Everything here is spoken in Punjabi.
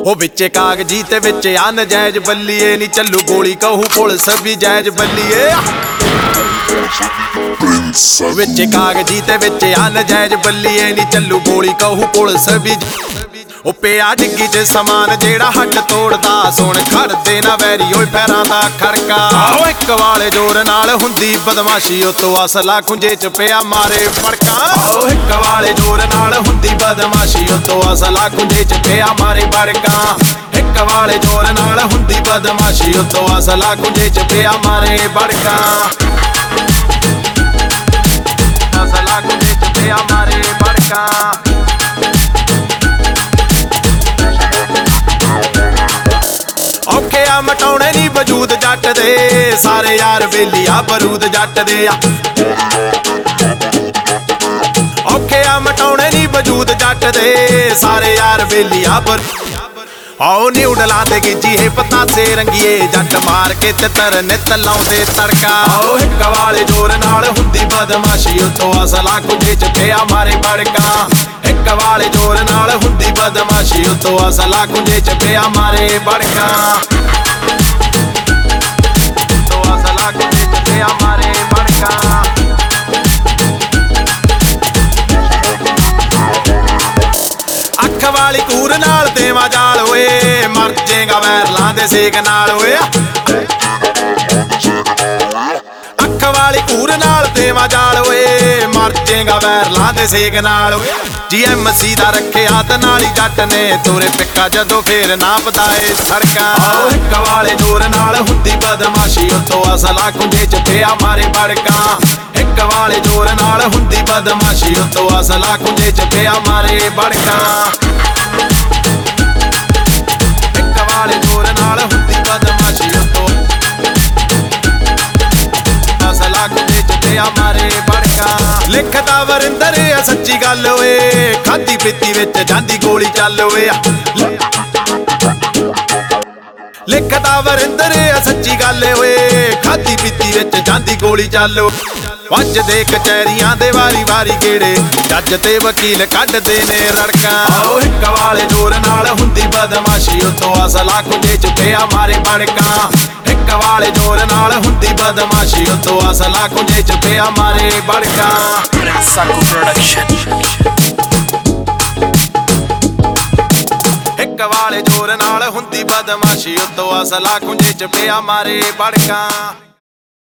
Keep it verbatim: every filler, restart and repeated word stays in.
ਉਹ ਵਿੱਚੇ ਕਾਗਜੀ ਤੇ ਵਿੱਚ ਆ ਨਜਾਇਜ਼ ਬੱਲੀਏ ਨੀ ਚੱਲੂ ਗੋਲੀ ਕਹੂ ਪੁਲਿਸ ਵੀ ਜਾਇਜ਼ ਬੱਲੀਏ ਵਿੱਚੇ ਕਾਗਜੀ ਤੇ ਵਿੱਚ ਆ ਨਜਾਇਜ਼ ਬੱਲੀਏ ਨੀ ਚੱਲੂ ਗੋਲੀ ਕਹੂ ਪੁਲਿਸ ਵੀ ਉਹ ਪਿਆ ਡਿੱਗੀ ਚ ਸਮਾਨ ਜਿਹੜਾ ਹੱਡ ਤੋੜਦਾ ਸੁਣ ਖੜਦੇ ਨਾ ਵੈਰੀ ਓਏ ਪੈਰਾਂ ਦਾ ਖੜਕਾ ਓ ਇੱਕ ਵਾਲੇ ਜ਼ੋਰ ਨਾਲ ਹੁੰਦੀ ਬਦਮਾਸ਼ੀ ਉਤੋਂ ਅਸਲਾ ਖੁੰਝੇ ਚ ਪਿਆ ਮਾਰੇ ਫੜਕਾ ਓ ਇੱਕ ਵਾਲੇ ਜ਼ੋਰ ਨਾਲ ਹੁੰਦੀ ਬਦਮਾਸ਼ੀ ਉਤੋਂ ਅਸਲਾ ਖੁੰਝੇ ਚ ਪਿਆ ਮਾਰੇ ਫੜਕਾ ਇੱਕ ਵਾਲੇ ਜ਼ੋਰ ਨਾਲ ਹੁੰਦੀ ਬਦਮਾਸ਼ੀ ਉਤੋਂ ਅਸਲਾ ਖੁੰਝੇ ਚ ਪਿਆ ਮਾਰੇ ਫੜਕਾ ਅਸਲਾ ਖੁੰਝੇ ਚ ਪਿਆ ਮਾਰੇ ਫੜਕਾ ਔਖੇ ਆ ਮਟਾਉਣੇ ਨੀ ਵਜੂਦ ਜੱਟ ਦੇ ਸਾਰੇ ਯਾਰ ਵੇਲੀ ਆ ਬਰੂਦ ਜੱਟ ਦੇ ਆ ਔਖੇ ਆ ਮਟਾਉਣੇ ਨੀ ਵਜੂਦ ਜੱਟ ਦੇ ਸਾਰੇ ਯਾਰ ਵੇਲੀ ਆ ਬਰ ਆਓ ਨਿਊਡਲਾਂ ਤੇ ਗਿੱਜੀ ਹੈ ਪਤਾਸੇ ਰੰਗੀਏ ਜੱਟ ਮਾਰ ਕੇ ਤਿੱਤਰ ਨਿੱਤ ਲਾਉਂਦੇ ਤੜਕਾ ਆਓ ਹਿੱਕ ਵਾਲੇ ਜ਼ੋਰ ਨਾਲ ਹੁੰਦੀ ਬਦਮਾਸ਼ੀ ਉਤੋਂ ਅਸਲਾ ਖੁੰਝੇ ਚ ਪਿਆ ਮਾਰੇ ਫੜਕਾ ਹਿੱਕ ਵਾਲੇ ਜ਼ੋਰ ਨਾਲ ਹੁੰਦੀ ਬਦਮਾਸ਼ੀ ਉਤੋਂ ਅਸਲਾ ਖੁੰਝੇ ਚ ਪਿਆ ਮਾਰੇ ਫੜਕਾ ਉਤੋਂ ਅਸਲਾ ਖੁੰਝੇ ਚ ਪਿਆ ਮਾਰੇ ਫੜਕਾ ਅੱਖ ਵਾਲੀ ਕੂਰ ਨਾਲ ਦੇਵਾ ਜਾਲ ਓਏ ਮਰ ਜੇਗਾ ਵੈਰਲਾਂ ਦੇ ਸੇਕ ਨਾਲ ਓਏ ਅੱਖ ਵਾਲੀ ਕੂਰ ਨਾਲ ਦੇਵਾ ਜਾਲ ਓਏ ਮਰ ਜੇਗਾ ਵੈਰਲਾਂ ਦੇ ਸੇਕ ਨਾਲ ਓਏ ਜੀ ਐਮ ਸੀ ਦਾ ਰੱਖਿਆ ਤੇ ਨਾਲੀ ਜੱਟ ਨੇ ਤੋਰੇ ਪਿੱਕਾ ਜਦੋਂ ਫੇਰ ਨਾ ਪਤਾਏ ਸੜਕਾਂ ਆਓ ਇੱਕ ਵਾਲੇ ਜ਼ੋਰ ਨਾਲ ਹੁੰਦੀ ਬਦਮਾਸ਼ੀ ਉਤੋਂ ਅਸਲਾ ਖੁੰਝੇ ਚ ਪਿਆ ਮਾਰੇ ਫੜਕਾ ਇੱਕ ਵਾਲੇ ਜ਼ੋਰ ਨਾਲ ਹੁੰਦੀ ਬਦਮਾਸ਼ੀ ਉਤੋਂ ਅਸਲਾ ਖੁੰਝੇ ਚ ਪਿਆ ਮਾਰੇ ਫੜਕਾ ਇੱਕ ਵਾਲੇ ਜ਼ੋਰ ਨਾਲ ਹੁੰਦੀ ਬਦਮਾਸ਼ੀ ਉਤੋਂ ਅਸਲਾ ਖੁੰਝੇ ਚ ਪਿਆ ਮਾਰੇ ਫੜਕਾ ਲਿਖਦਾ ਵਰਿੰਦਰ ਆ ਸੱਚੀ ਗੱਲ ਓਏ ਖਾਦੀ ਪੀਤੀ ਵਿੱਚ ਜਾਂਦੀ ਗੋਲੀ ਚੱਲ ਓਏ ਲਿਖਦਾ ਵਰਿੰਦਰ ਆ ਸੱਚੀ ਗੱਲ ਓਏ ਖਾਦੀ ਪੀਤੀ ਵਿੱਚ ਜਾਂਦੀ ਗੋਲੀ ਚੱਲ ਵੱਜਦੇ ਕਚਹਿਰੀਆਂ ਦੇ ਵਾਰੀ ਵਾਰੀ ਗੇੜੇ ਜੱਜ ਤੇ ਵਕੀਲ ਕੱਢਦੇ ਨੇ ਰੜਕਾਂ ਆਓ ਹਿੱਕ ਵਾਲੇ ਜ਼ੋਰ ਨਾਲ ਹੁੰਦੀ ਬਦਮਾਸ਼ੀ ਉਤੋਂ ਅਸਲਾ ਖੁੰਝੇ ਚ ਪਿਆ ਮਾਰੇ ਫੜਕਾ ਹਿੱਕ ਵਾਲੇ ਜ਼ੋਰ ਨਾਲ ਹੁੰਦੀ ਬਦਮਾਸ਼ੀ ਉਤੋਂ ਅਸਲਾ ਖੁੰਝੇ ਚ ਪਿਆ ਮਾਰੇ ਫੜਕਾ Saku Production ਹਿੱਕ ਵਾਲੇ ਜ਼ੋਰ ਨਾਲ ਹੁੰਦੀ ਬਦਮਾਸ਼ੀ ਉਤੋਂ ਅਸਲਾ ਖੁੰਝੇ ਚ ਪਿਆ ਮਾਰੇ ਫੜਕਾ